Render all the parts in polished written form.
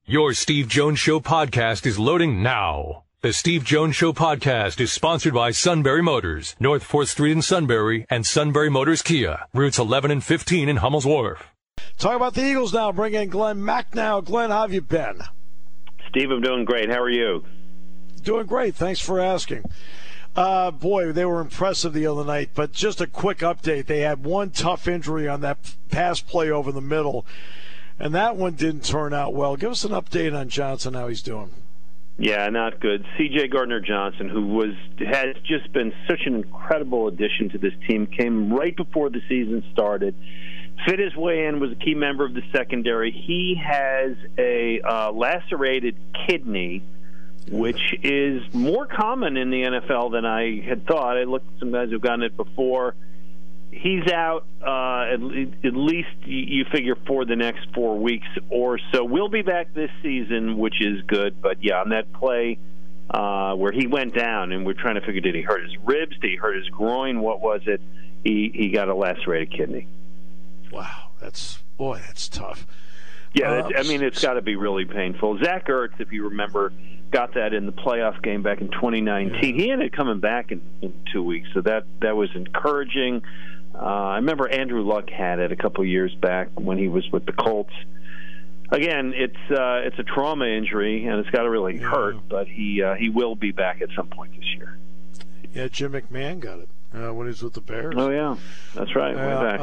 Your Steve Jones Show podcast is loading now. The Steve Jones Show podcast is sponsored by Sunbury Motors, North 4th Street in Sunbury, and Sunbury Motors Kia, routes 11 and 15 in Hummel's Wharf. Talk about the Eagles now. Bring in Glenn Mack now. Glenn, how have you been? Steve, I'm doing great. How are you? Doing great. Thanks for asking. Boy, they were impressive the other night, but just a quick update. They had one tough injury on that pass play over the middle, and that one didn't turn out well. Give us an update on Johnson, how he's doing. Yeah, not good. C.J. Gardner-Johnson, who has just been such an incredible addition to this team, came right before the season started, fit his way in, was a key member of the secondary. He has a lacerated kidney, which is more common in the NFL than I had thought. I looked at some guys who've gotten it before. He's out at least, you figure, for the next 4 weeks or so. We'll be back this season, which is good. But, yeah, on that play where he went down, and we're trying to figure, did he hurt his ribs? Did he hurt his groin? What was it? He got a lacerated kidney. Wow, that's tough. Yeah, it's got to be really painful. Zach Ertz, if you remember, got that in the playoff game back in 2019. Yeah. He ended up coming back in 2 weeks, so that was encouraging. I remember Andrew Luck had it a couple years back when he was with the Colts. Again, it's a trauma injury, and it's got to really hurt, but he will be back at some point this year. Yeah, Jim McMahon got it when he was with the Bears. Oh, yeah, that's right,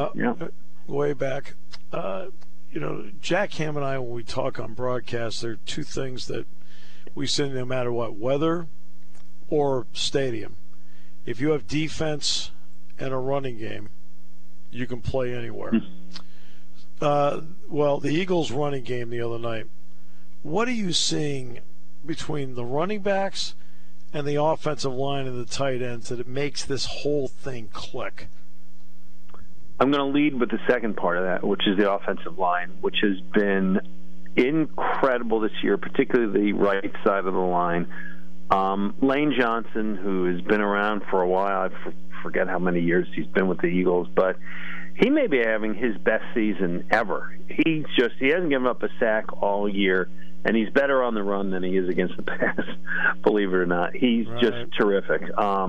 way back. Jack Ham and I, when we talk on broadcast, there are two things that we say no matter what, weather or stadium. If you have defense and a running game, you can play anywhere. Well, the Eagles' running game the other night, what are you seeing between the running backs and the offensive line and the tight ends that it makes this whole thing click? I'm going to lead with the second part of that, which is the offensive line, which has been incredible this year, particularly the right side of the line. Lane Johnson, who has been around for a while, I forget how many years he's been with the Eagles, but he may be having his best season ever. He hasn't given up a sack all year, and he's better on the run than he is against the pass, believe it or not. He's just terrific.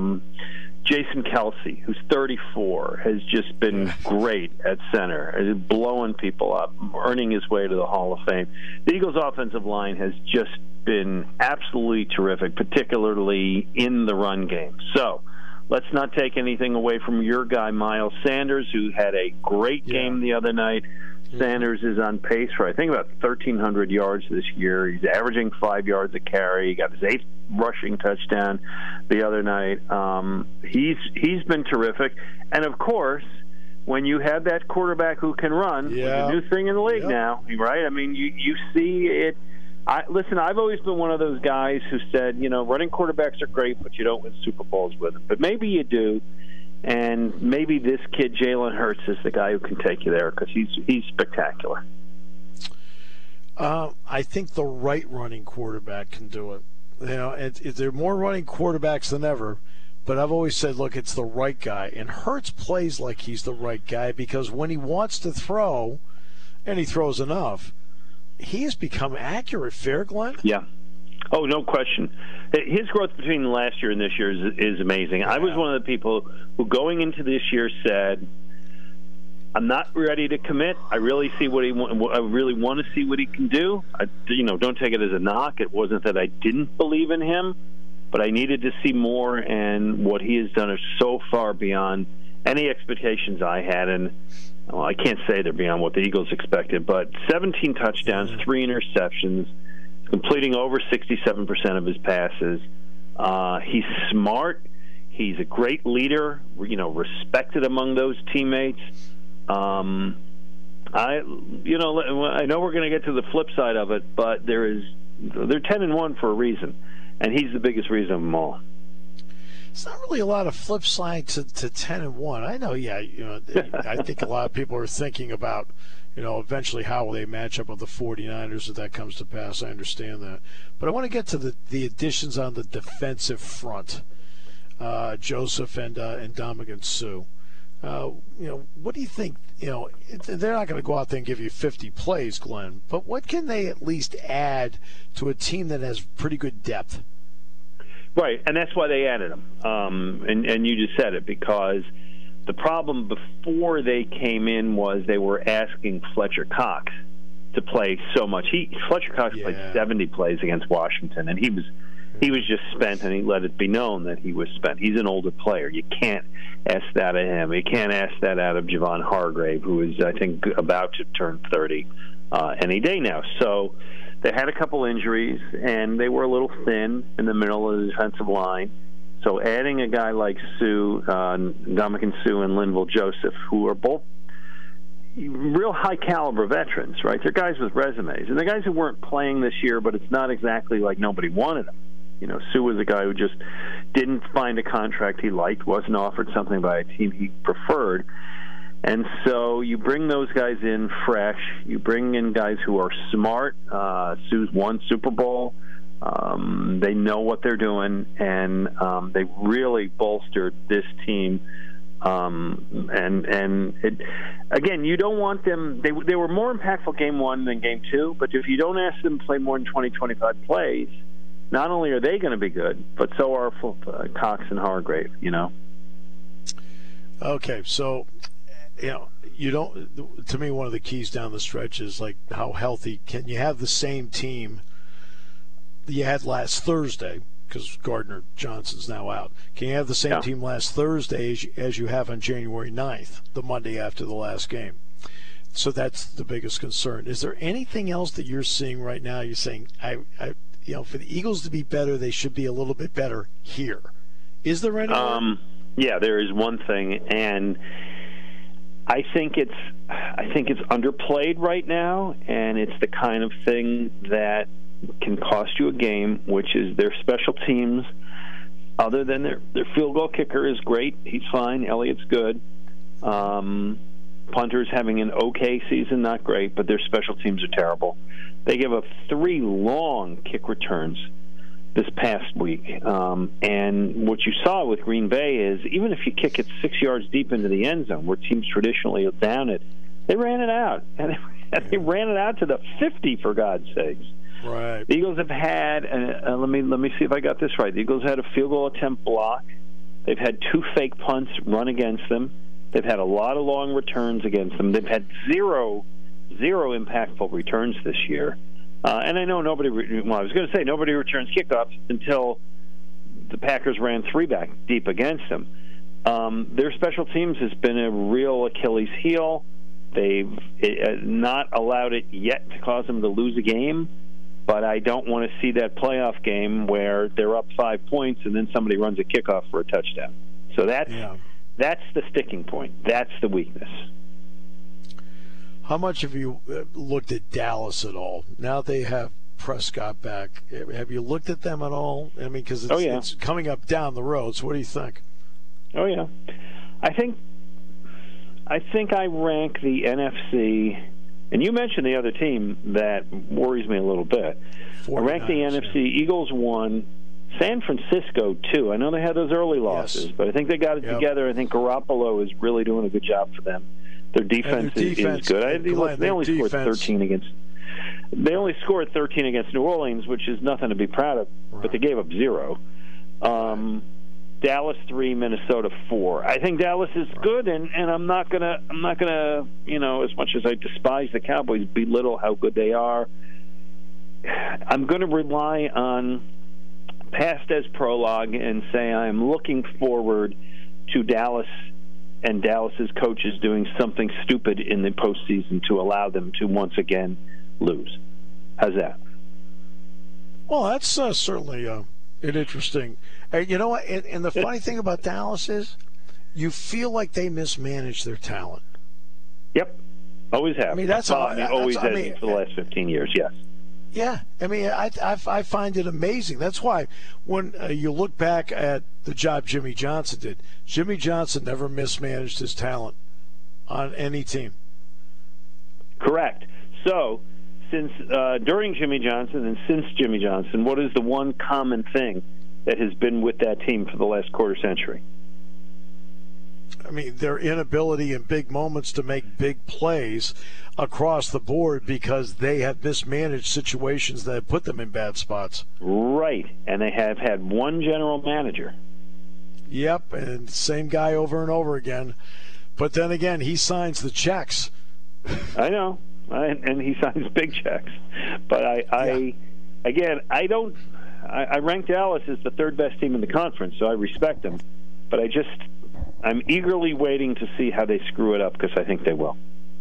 Jason Kelsey, who's 34, has just been great at center, blowing people up, earning his way to the Hall of Fame. The Eagles' offensive line has just been absolutely terrific, particularly in the run game. So let's not take anything away from your guy, Miles Sanders, who had a great game the other night. Sanders is on pace for, I think, about 1,300 yards this year. He's averaging 5 yards a carry. He got his 8th rushing touchdown the other night. He's been terrific. And, of course, when you have that quarterback who can run, it's a new thing in the league now, right? I mean, you see it. Listen, I've always been one of those guys who said, running quarterbacks are great, but you don't win Super Bowls with them. But maybe you do. And maybe this kid, Jalen Hurts, is the guy who can take you there because he's spectacular. I think the right running quarterback can do it. There are more running quarterbacks than ever, but I've always said, look, it's the right guy. And Hurts plays like he's the right guy because when he wants to throw, and he throws enough, he has become accurate. Fair, Glenn? Yeah. Oh, no question. His growth between last year and this year is amazing. Yeah. I was one of the people who, going into this year, said, "I'm not ready to commit. I really see what I really want to see what he can do. Don't take it as a knock. It wasn't that I didn't believe in him, but I needed to see more. And what he has done is so far beyond any expectations I had. And I can't say they're beyond what the Eagles expected, but 17 touchdowns, 3 interceptions." Completing over 67% of his passes. He's smart. He's a great leader, respected among those teammates. I know we're going to get to the flip side of it, but they're 10-1 for a reason, and he's the biggest reason of them all. It's not really a lot of flip side to 10-1. I know, I think a lot of people are thinking about, eventually how will they match up with the 49ers if that comes to pass. I understand that. But I want to get to the additions on the defensive front, Joseph and Ndamukong Suh. What do you think? They're not going to go out there and give you 50 plays, Glenn, but what can they at least add to a team that has pretty good depth? Right, and that's why they added him. And you just said it, because the problem before they came in was they were asking Fletcher Cox to play so much. Fletcher Cox played 70 plays against Washington, and he was just spent, and he let it be known that he was spent. He's an older player. You can't ask that of him. You can't ask that out of Javon Hargrave, who is, I think, about to turn 30 any day now. So they had a couple injuries, and they were a little thin in the middle of the defensive line. So adding a guy like Ndamukong Suh and Linval Joseph, who are both real high-caliber veterans, right? They're guys with resumes. And they're guys who weren't playing this year, but it's not exactly like nobody wanted them. Suh was a guy who just didn't find a contract he liked, wasn't offered something by a team he preferred. And so you bring those guys in fresh. You bring in guys who are smart. Suh's won Super Bowl. They know what they're doing, and they really bolstered this team. Again, you don't want them. They were more impactful game one than game two, but if you don't ask them to play more than 20, 25 plays, not only are they going to be good, but so are Cox and Hargrave, Okay, so, you don't. To me, one of the keys down the stretch is like how healthy can you have the same team that you had last Thursday, because Gardner Johnson's now out. Can you have the same team last Thursday as you have on January 9th, the Monday after the last game? So that's the biggest concern. Is there anything else that you're seeing right now? You're saying, for the Eagles to be better, they should be a little bit better here. Is there any? Yeah, there is one thing, and I think it's underplayed right now, and it's the kind of thing that can cost you a game, which is their special teams. Other than their field goal kicker is great. He's fine. Elliott's good. Punter's having an okay season, not great, but their special teams are terrible. They gave up 3 long kick returns this past week. And what you saw with Green Bay is even if you kick it 6 yards deep into the end zone, where teams traditionally have down it, they ran it out. And they ran it out to the 50, for God's sakes. Right. The Eagles have had, let me see if I got this right. The Eagles had a field goal attempt block. They've had 2 fake punts run against them. They've had a lot of long returns against them. They've had zero impactful returns this year. And I know nobody returns kickoffs until the Packers ran 3 back deep against them. Their special teams has been a real Achilles heel. They've not allowed it yet to cause them to lose a game. But I don't want to see that playoff game where they're up 5 points and then somebody runs a kickoff for a touchdown. So that's the sticking point. That's the weakness. How much have you looked at Dallas at all? Now they have Prescott back. Have you looked at them at all? I mean, because it's coming up down the road. So what do you think? Oh, yeah. I think I rank the NFC. And you mentioned the other team that worries me a little bit. I rank the NFC. Eagles 1, San Francisco 2. I know they had those early losses, but I think they got it together. I think Garoppolo is really doing a good job for them. Their defense is good. They only scored 13 against. They only scored 13 against New Orleans, which is nothing to be proud of. But they gave up 0. Dallas 3, Minnesota 4. I think Dallas is good, and I'm not gonna as much as I despise the Cowboys, belittle how good they are. I'm going to rely on past as prologue and say I'm looking forward to Dallas and Dallas's coaches doing something stupid in the postseason to allow them to once again lose. How's that? Well, that's certainly an interesting. You know what? And the funny thing about Dallas is, you feel like they mismanage their talent. Yep, always have. I mean, always has for the last 15 years. Yes. Yeah, I mean, I find it amazing. That's why when you look back at the job Jimmy Johnson did, Jimmy Johnson never mismanaged his talent on any team. Correct. So, since during Jimmy Johnson and since Jimmy Johnson, what is the one common thing that has been with that team for the last quarter century? mean, their inability in big moments to make big plays across the board because they have mismanaged situations that have put them in bad spots. Right, and they have had one general manager. Yep, and same guy over and over again. But then again, he signs the checks. I know, and he signs big checks. But I rank Dallas as the third best team in the conference, so I respect them. But I'm eagerly waiting to see how they screw it up because I think they will.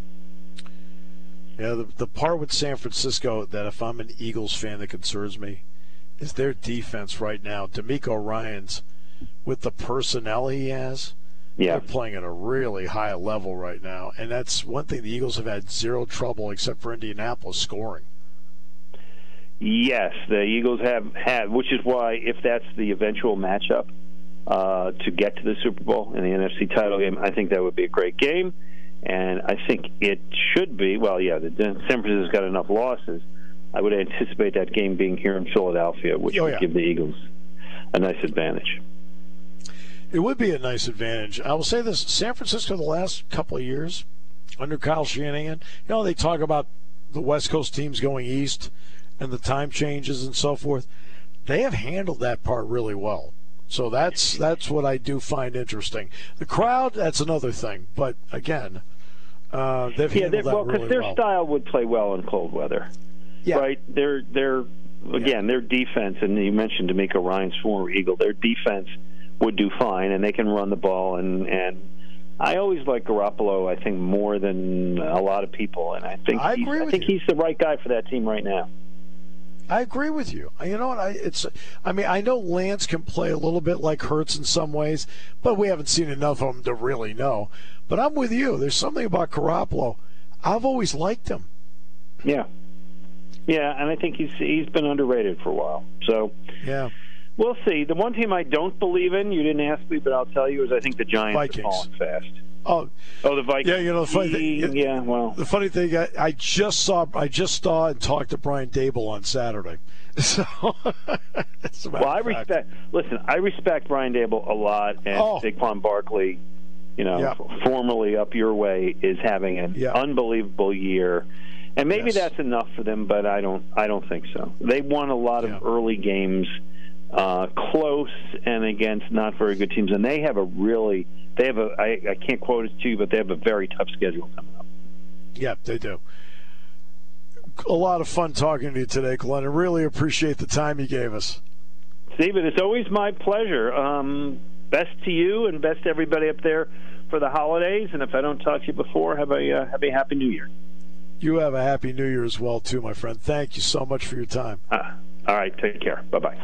Yeah, the part with San Francisco that if I'm an Eagles fan that concerns me is their defense right now. D'Amico Ryans, with the personnel he has, they're playing at a really high level right now. And that's one thing the Eagles have had zero trouble, except for Indianapolis, scoring. Yes, the Eagles have had, which is why if that's the eventual matchup to get to the Super Bowl in the NFC title game, I think that would be a great game. And I think it should be, San Francisco's got enough losses. I would anticipate that game being here in Philadelphia, which would give the Eagles a nice advantage. It would be a nice advantage. I will say this, San Francisco the last couple of years under Kyle Shanahan, they talk about the West Coast teams going east and the time changes and so forth. They have handled that part really well. So that's what I do find interesting. The crowd, that's another thing. But, again, they've handled that really well. Because their style would play well in cold weather. Yeah. Right? Their defense, and you mentioned D'Amico Ryans, former Eagle, their defense would do fine, and they can run the ball. And I always like Garoppolo, I think, more than a lot of people. And I think he's the right guy for that team right now. I agree with you. You know what? I know Lance can play a little bit like Hurts in some ways, but we haven't seen enough of him to really know. But I'm with you. There's something about Garoppolo. I've always liked him. Yeah, and I think he's been underrated for a while. So we'll see. The one team I don't believe in, you didn't ask me, but I'll tell you, is I think the Giants Vikings. are falling fast. Oh, the Vikings. Yeah, the funny thing. The funny thing, I just saw and talked to Brian Dable on Saturday. So, I respect Brian Dable a lot, and Saquon Barkley, formerly Up Your Way, is having an unbelievable year, and maybe that's enough for them, but I don't think so. They won a lot of early games, close and against not very good teams, and they have I can't quote it to you, but they have a very tough schedule coming up. Yeah, they do. A lot of fun talking to you today, Glenn. I really appreciate the time you gave us. Steven, it's always my pleasure. Best to you and best to everybody up there for the holidays. And if I don't talk to you before, have a Happy New Year. You have a Happy New Year as well, too, my friend. Thank you so much for your time. All right, take care. Bye-bye.